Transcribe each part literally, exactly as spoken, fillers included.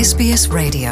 S B S Radio.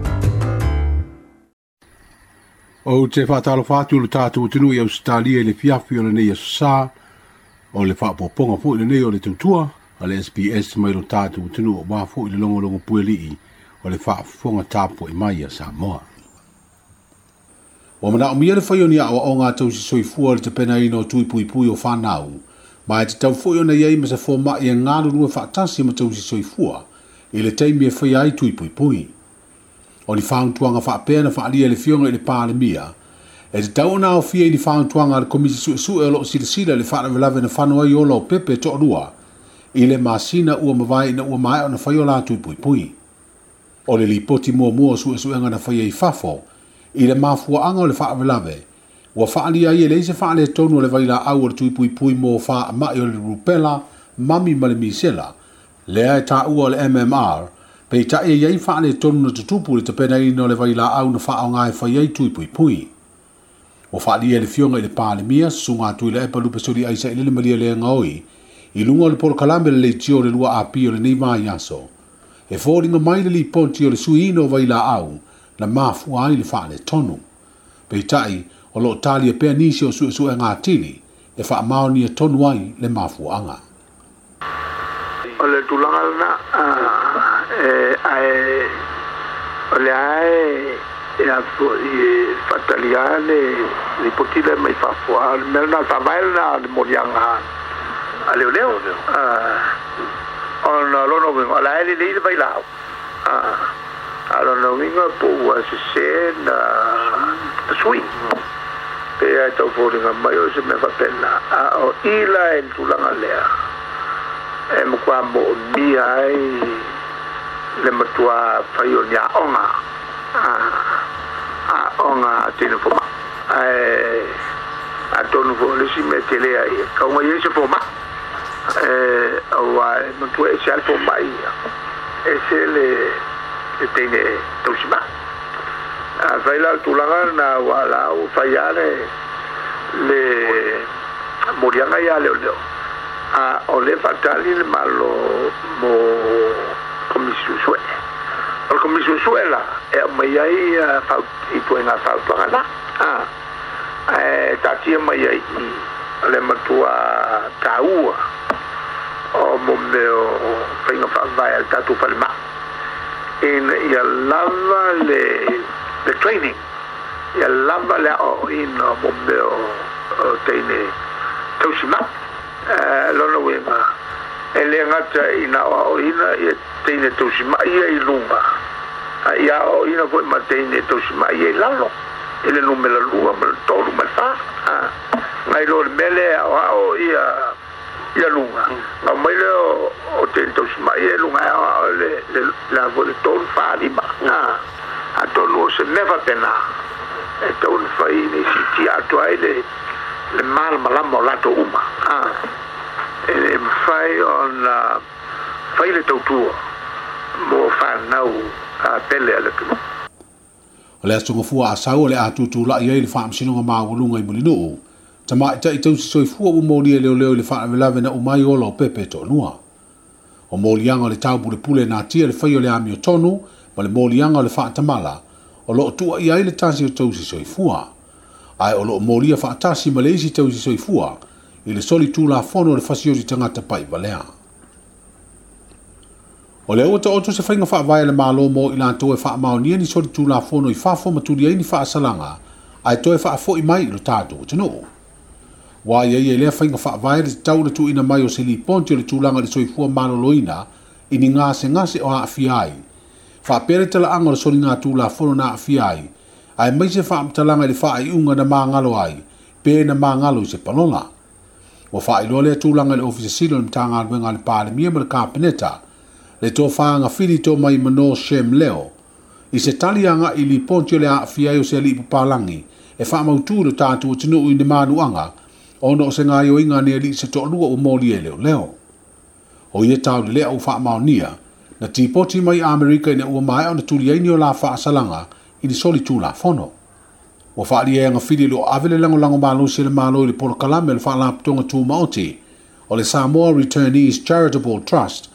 O te whātalo whātu le tātou tunu i Australia le fiafi o le nei sa o le whaapoponga fo i le nei o le tautua a le S B S mai lo tātou tunu o wāfo i le longo longo pueli i o le whaafonga tāpo i mai a Samoa. O mana o mia le whaioni a o ngā tausi soifua le te pena ino tui pui pui o whanau, ma e te tau fo i ona iei ma se fo ma i a ngāru rua whaatasi ma tausi soifua i le teimi e whai ai tui pui pui. O ni whauntuanga whaapea na whaalia le fionga i le pāle mia, e te tau na o fia i ni whauntuanga le komisi su su e lo sila sila le whaana velave na whanua i ola o pepe to rua, i le masina ua mawai na ua mai o na whaiola tui pui pui. O le li poti mua mua su e su enga na whai i whafo, i le mafua anga o le whaana velave, ua whaalia i e le se whaale e tonu o le waila au o le tui pui pui mo wha mai o le rupela, mami ma le misela, lea e ta ua o le M M R, pei ta e iei whaale tonu na tutupu le te pena ino le waila au na wha o ngai whai ei tui pui pui. O whaali e le fionga i le pāle mia, sunga tui le epa lupe sori aisa i le maria le ngaoi, i lunga o le polo kalame le leitio le lua api o le nei mai aso. E fōringa mai le li ponti o le sui ino waila au, na mafu ai le whaale tonu. Pei tai, o lo tali e pea nisi o sue sue ngā tili, e wha mao ni e tonu ai le mafu anga. O le tulanga na, e ai o le ai e a fu i fataliane li potile mai fa fuar melna fa vaina de morianga ale leo ah on lo no vengo la ele le vai lá ah alo no vengo po se se na sui pe a to for nga mai o se me fa pena a o ila en tulanga lea e mo kwa mo bi ai le matua faionia onga a a onga tino foma e a tonu fo le si metele ai ka uma ye se foma e wa matua e se al foma ai e se le e tene tosima a faila tulanga na wala o faiale le morianga ya le leo a o le fatali le malo mo komisiu sue. O komisiu sue la e mai ai fa i tu na fa plana. Ah. E tati mai ai le matua taua. O mo meu finga fa vai al tatu palma. In ya lava le the training. Ya lava le o in mo meu tene toshima. Eh lono wema. Ele ngata ina o ina e tene toshima ia i lunga. Ia o ina foi matene toshima ia lalo. Ele no mela lua mal tolu mal fa. Ngai lo mele o ia ia lunga. Na mele o tene toshima ia lunga le la vole tolu fa di ba. A tolu se never pena. E tolu fa ini si ti atuaile le mal malamo lato uma. Ah. E fai on uh, fai le tautua mo whanau a pele ala kino. O le atunga fua a sau le atutu la iei le whaam sinonga maawalunga i mulinu. Tama ita i tausi soi fua u mōli e leo leo le whaam velave na umai ola o pepe to nua. O mōlianga le tau pule pule nā tia le whai o le ami o tonu, ma le mōlianga o le whaam tamala, o lo tua iei le tasi o tausi soi fua. Ai o lo mōlia whaam tasi ma le isi tausi soi fua, i le soli tū la fono le fasio di tangata pai valea. O le ota oto se whainga wha vai le malo mo i la toe wha maonia ni soli tū la fono i whafo maturi ai ni wha salanga, ai toe wha fo i mai i lo tātou tino. Wa ia ia lea whainga wha vai le tau le tu ina mai o se li ponti o le tūlanga le soifua malo loina i ni ngase ngase o a fiai. Wha pere tala anga le soli ngā tū la fono na a fiai, ai mai se wha amtalanga le wha i unga na maa ngalo ai, pe na maa ngalo i se palola. O whaelo le tūlanga le ofisa silo le mtanga alwenga le pāle mia ma le kāpeneta, le tō whaanga whiri tō mai mano shem leo. I se talianga i li ponti o le a fiai o se li pupalangi, e wha mautu le tātua tino ui ne manuanga, ono o se ngā yo inga ne li se tō lua o mōli e leo leo. O ia tau le lea o wha maonia, na tīpoti mai Amerika ina ua mai o na tuli aini o la wha asalanga, i ni soli tū la fono. O whaari e anga whiri lo avele lango lango malo se le malo i le polo kalame le wha la putonga tū maoti, o le Samoa Returnees Charitable Trust,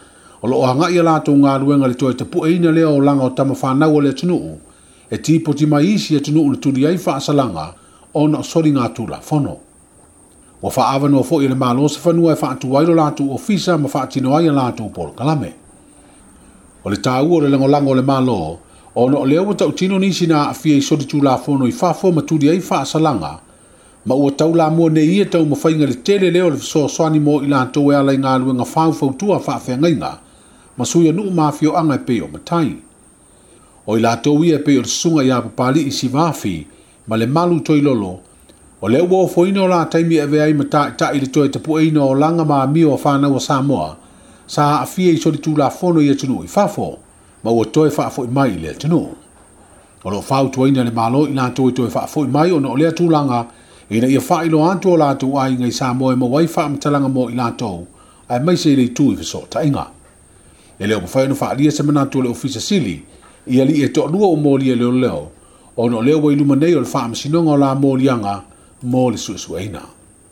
O lo anga ia lātou ngā ruenga le toi te pueina lea o langa o tama whanau o le tunuu, e tipo ti mai isi e tunuu le turi ai whaasalanga o na sori ngā tūla whono. Wa whaawa no fo i le malo se whanua e whaatu wairo lātou ofisa ma whaatino ai a lātou polo kalame. O le tāu o le lango lango le malo, o no leo wa tau tino nisi na a fia i sori tūla whono i whafo ma turi ai whaasalanga, ma ua tau la mua ne ia tau mawhainga le tele leo le so swani mo i lātou e alai ngā ruenga whau fautua whaafea ngainga, ma suia nuu mafio anga e peo matai. O i lātou ia e peo le sunga i apapali i si vafi, ma le malu toi lolo, o leo wo foina o la taimi e vea i mata i ta i le toi te pueina o langa ma mio o whanau a Samoa, sa a fia i sori tūla whono i atunu i whafo, ma ua toi whafo i mai le atunu. O lo whau tuaina le malo i lātou i toi whafo i mai o no lea tūlanga, ina ia whailo anto o lātou ai ngai Samoa e ma wai wha amtalanga mo i lātou, ai mai se le tū i whaso ta inga. E leo mawhaino whaalia se manatu le ofisa sili, ia li e to lua o mōlia leo leo, o no leo wai luma nei o le wha amasinonga o la mōlianga, mō le suesueina.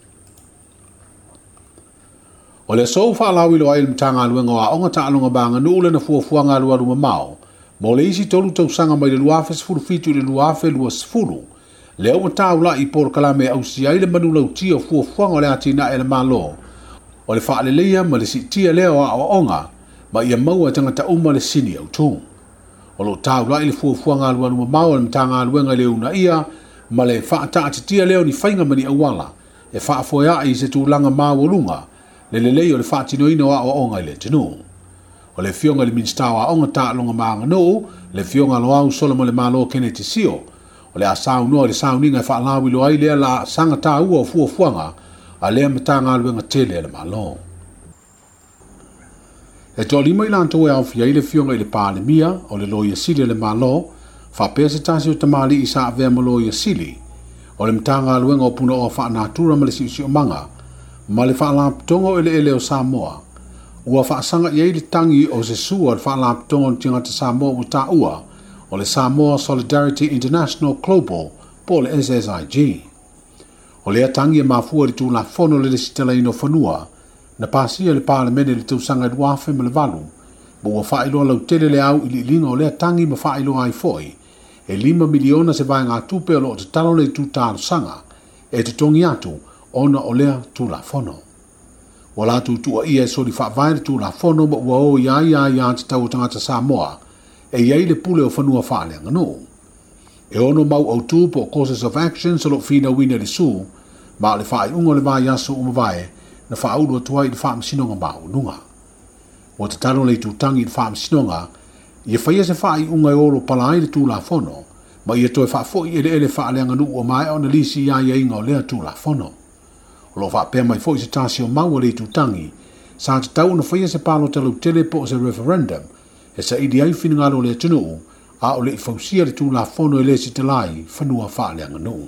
O le sou whaalawi lo ai le mtanga aluenga o a onga ta alonga banga nuule na fuafuanga alua luma mao, mō le isi tolu tau sanga mai le luafe sifuru fitu le luafe lua sifuru, leo mataula i por kalame au si ai le manulau tia fuafuanga o le atina e le malo, o le whaale leia ma le si tia leo a o onga, ma ia maua tangata uma le sini au tō. O lo tāu lai le fuafuanga alua luma mao le mtanga aluenga leo na ia, ma le whaata atitia leo ni whainga mani awala, e whaafoia i se tūlanga mao lunga, le le leo le whaatinoina o a o onga i le tino. O le fionga le minstawa onga ta longa maanga no, le fionga lo au soloma le malo kene te sio, o le a sau noa le sau ninga e whaalawi lo ai lea la sanga tā ua o fuafuanga, a lea matanga aluenga tele le malo. E to lima i lantou e au fia i le fionga i le pāle mia, o le loia sili le malo, whapea se tasi o tamali i sa avea ma loia sili, o le mtanga aluenga o puna o whaanatura ma le si o manga, ma le whaalaptongo ele ele o Samoa, ua whaasanga i eile tangi o se sua le whaalaptongo o tingata Samoa o ta ua, o le Samoa Solidarity International Global, po le S S I G. O lea tangi e mafua le tūla fono le sitela ino whanua, na pasia le palemene le tausanga i duafe ma le valu, ma ua whaeloa lau tele le au ili linga o lea tangi ma whaeloa ai foi, e lima miliona se vai ngā tupe o lo te talo le tūtāro sanga, e te tongi atu, ona o lea tūla fono. Wa la tu tua ia e sori whaavai le tūla fono ma ua o ia ia ia te tau tangata Samoa, e iai le pule o whanua whaale ngano. E ono mau au tū po courses of action sa lo whina wina le su, ma le whae ungo le vai aso o mawai, na whaeulu atua i le wha masinonga mau nunga. Wa te tano le tūtangi i le wha masinonga, ia whaia se whae unga e oro palai le tūla fono, ma ia toi wha fo i ele ele whaale nganu o mai o na lisi ia ia inga o lea tūla fono. Lo wha pēr mai fo i se tāsi o mau le tūtangi, sa te tau na whaia se palo talu tele po se referendum, e sa idi ai whina ngaro le tunu, a o le i fausia le tūla fono e le si te lai, whanua whaale nganu.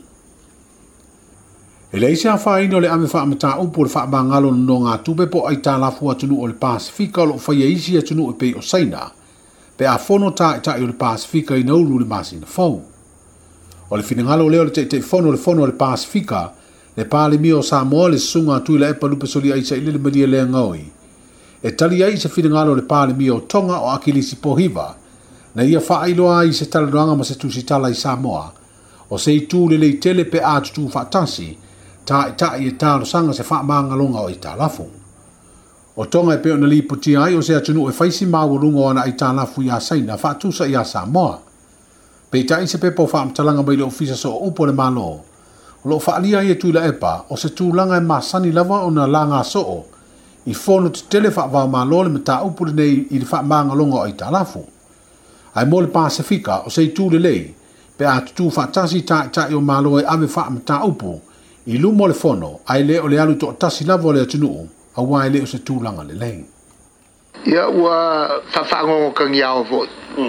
E le isi a whaino le ame wha amata upo le wha mangalo no ngā tupe po ai tā lafu atunu o le Pasifika o lo whaia isi atunu o pei o Saina, pe a fono tā i tā i o le Pasifika i nauru le masi na fau. O le finangalo leo le te te fono le fono o le Pasifika, le pāle mi o Samoa le sunga tui la epa lupe soli aisa i le madia lea ngaui. E tali ai se finangalo le pāle mi o Tonga o Akilisi Pohiva, na ia wha ailoa i se taladoanga ma se tusi tala i Samoa, o se i tū le lei tele pe ātutu whaatasi, ta i ta i e tālo sanga se wha maangalonga o i tā lafu. O Tonga e peo na li puti ai o se atunu e whaisi māwarunga o ana i tā lafu i a Saina, wha tusa i a Samoa. Pei ta i se pepo wha amtalanga mai le ofisa so upo le malo, lo wha alia i e tui la epa, o se tūlanga e masani lava o na langa so i fono te tele wha wau malo le me tā upo le nei i le wha maangalonga o i tā lafu. Ai mo le Pasifika o se i tū le lei, pe a tutu wha tasi ta i ta i o malo e ave wha me tā upo, i lumo le fono, ai le o le alu to tasi lava o le atunu, a wai le o se tūlanga le lei. Ia ua whawhango kangi ao fo.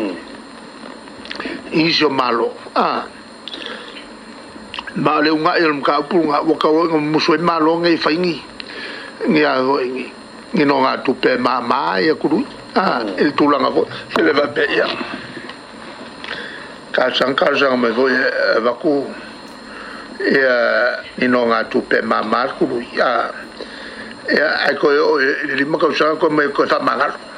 Iso malo. Ah. Ma le unga i mka upurunga, waka waka musoi malo ngai whaingi. Ngia hoingi. Ngino ngā tupe maa maa ia kuru. Ah, il tūlanga fo. Se le va pe ia. Kāsang kāsang mai fo e waku. Ia ngino ngā tupe maa maa kuru. Ia. Ia, ai koe o, ili maka usanga koe mai koe ta mangalo.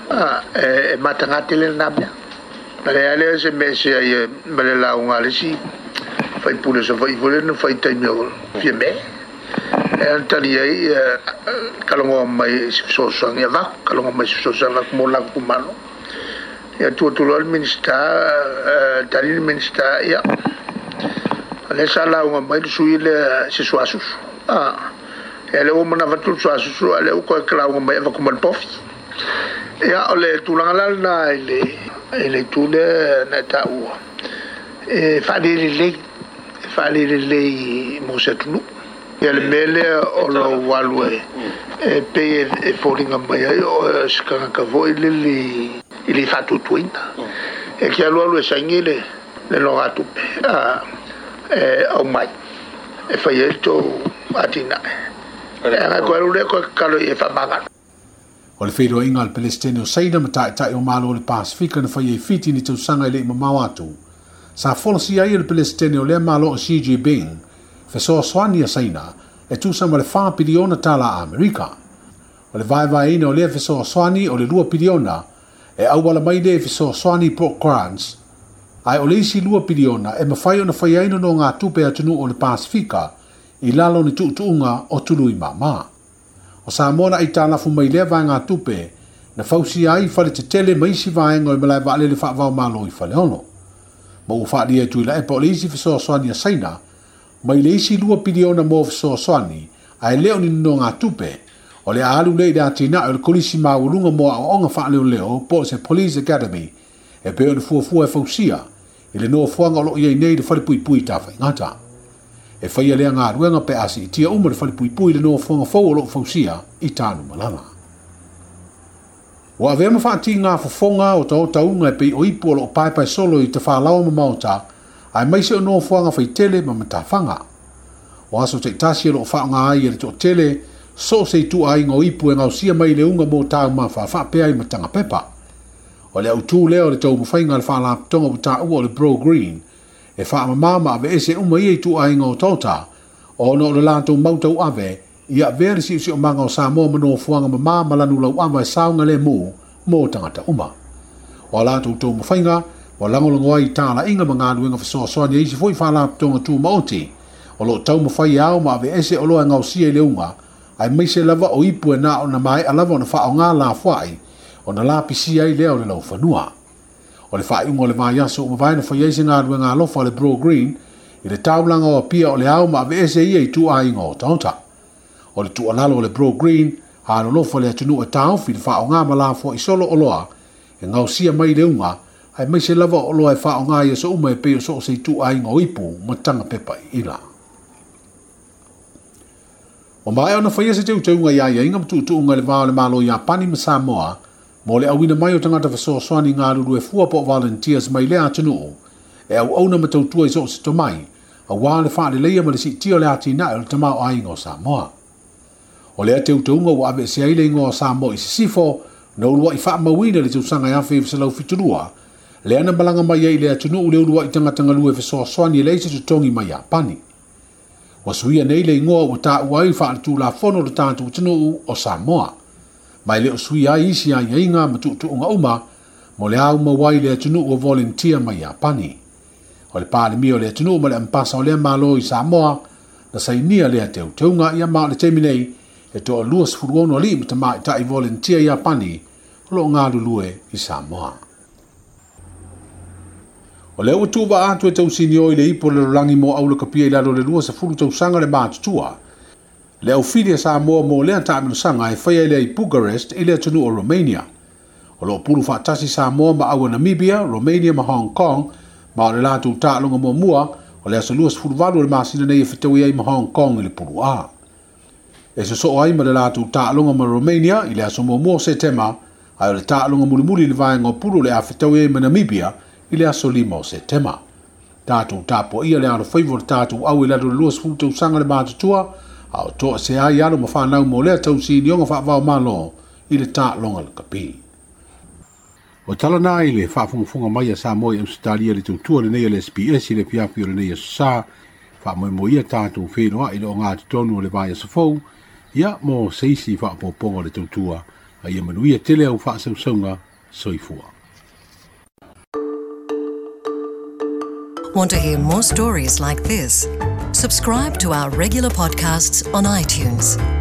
e matangati le namia ale ale se mesi ai mele la un alisi fai pure so fai pure no fai taimio fieme e antali ai kalongo mai so so ngia va kalongo mai so so la mo la kumano e tu tu lo minister tali minister ya ale sala un mai suile se so asus ah ele o mana fatu so asus ale o ko klau mai va kumal pofi ya ole tulanga na ile ile tule na tau e fali le fali le mo setulu ele mele o lo walwe e pe e foringa mai o skanga ka voi le ile fatu tuinta e che lo lo sangile le lo atu a e o mai e fai esto atina e ana ko le ko kalo e fa maga o le whero inga al Palestine o saina ma tae tae o malo o le Pasifika na whai e fiti ni tau sanga i le ima mawatu. Sa folasi ai le Palestine o le malo o Xi Jinping, whesoa swani a saina, e tu sama le wha piriona tala a Amerika. O le vai vai ina o le whesoa swani o le lua piriona, e awala mai le whesoa swani Port Grants, ai o le isi lua piriona e mawhai o na whai aino no ngā tupe atunu o le Pasifika, i lalo ni tuutuunga o tulu i mama. O sa mona i tālafu mai lewa ngā tupe, na fausi ai whare te tele maisi vaenga o malai wale le whaavau malo i whale ono. Ma u whaari e tuila e pa o le isi whesoa swani a saina, mai le isi lua piriona mō whesoa swani, ai leo ni no ngā tupe, o le alu le i tina o le kolisi mawurunga mō a onga whaale o leo, po se Police Academy, e peo ni fuafua e fausia, i le noa fuanga o lo i ei nei le whare pui pui tāwhai ngata. E whaia lea ngā ruenga pe asi i tia uma le whale pui pui le noa fuanga fau o lo fausia i tānu malanga. Wa avea mawhaati ngā fafonga o tau taunga e pei o ipu o lo pai pai solo i te whaalawa ma maota, ai maise o noa fuanga whai tele ma matawhanga. O aso te tasi o lo whaanga ai e le to tele, so se tu ai ngā ipu e ngau sia mai le unga mō tāu ma wha pe ai matanga pepa. O le au tū leo le tau mawhainga le whaala tonga o tā ua o le Bro Green, e wha mama ave ese uma i e tu ai ngā tauta, o no le lātou mautau ave, i a veri si usi o manga o Samoa mano fuanga mama malanu lau ava e saunga le mū, mō tangata uma. O lātou tau mawhainga, o langolongo ai tāla inga mga anuenga whasoa soani eisi fwoi whala tonga tū maoti, o lo tau mawhai au ma ave ese o loa ngau sia i leunga, ai meise lava o ipu e nā o na mai a lava o na wha o ngā la whai, o na la pisi ai leo le lau whanua. O le whai ungo le vai aso o mawai na whai eisi ngā rua ngā lofa le Bro Green, i le taulanga o pia o le au ma ave ese i e tu ai ngā o tauta. O le tu alalo o le Bro Green, ha lo lofa le atunu e tau fi le wha o ngā malafo i solo o loa, e ngau sia mai le unga, ai mai se lava o loa e wha o ngā i so uma e peo so o se tu ai ngā ipu ma tanga pepa i ila. O mai o na whai ese teu teunga ia ia inga mtu tu unga le vao le malo i Apani ma Samoa, mo le awina mai o tangata whasoa swani ngā ruru e fua po volunteers mai le atunu, e au auna ma tautua i so se to mai, a wā le wha le leia ma le si tio le ati na e le tamau ai ngā Samoa. O lea teu teunga wa abe se aile ngā Samoa i se sifo, na ulua i wha mawina le tausanga i awhi e lau fiturua, le ana malanga mai ai le atunu le ulua i tangatanga lue whasoa swani e leise tutongi mai Apani. Wa suia nei le ngoa o ta uai wha atu la fono le tātu utunu o Samoa. Mai le o sui ai isi ai inga ma tu tu unga uma, mo le au mawai le atunu o volunteer mai Apani. O le pāle mi o le atunu ma le ampasa o le malo i Samoa, na sainia le teu teunga ia ma le teminei, e to lua sfuruono li mta mai ta i volunteer i Apani, lo ngā lulue i Samoa. O le o tuwa atu e tau sini o i le ipo le rangi mo au le kapia i lalo le lua sa furu tau sanga le mātutua, le au whiria Samoa mo lea tāmino sanga e whaia le i Bucharest i le atunu o Romania. O lo puru whaatasi Samoa ma aua Namibia, Romania ma Hong Kong, ma o le lātou tālonga mua mua, o le asa luas furuvalu le māsina nei e whitawi ai ma Hong Kong i le puru a. E so so ai ma le lātou tālonga ma Romania i le asa mua mua se tema, ai o le tālonga muli muli le vaenga o puru le a whitawi ai ma Namibia i le asa lima o se tema. Tātou tāpo ia le aro whaivo le tātou au i lado le luas furu tau sanga le mātutua, au toa se ai alo ma whanau mo lea tau si nionga whaavao malo i le tālonga le kapi. O tala nā i le whaafungafunga mai a Samoa i Amsterdam le tautua le nei le S P S i le piapi o le nei a sa, whaamoe mo ia tātou whenua i le o ngā tonu o le vai a safou, ia mo seisi whaapoponga le tautua ai manuia tele au whaasausaunga soifua. Want to hear more stories like this? Subscribe to our regular podcasts on iTunes.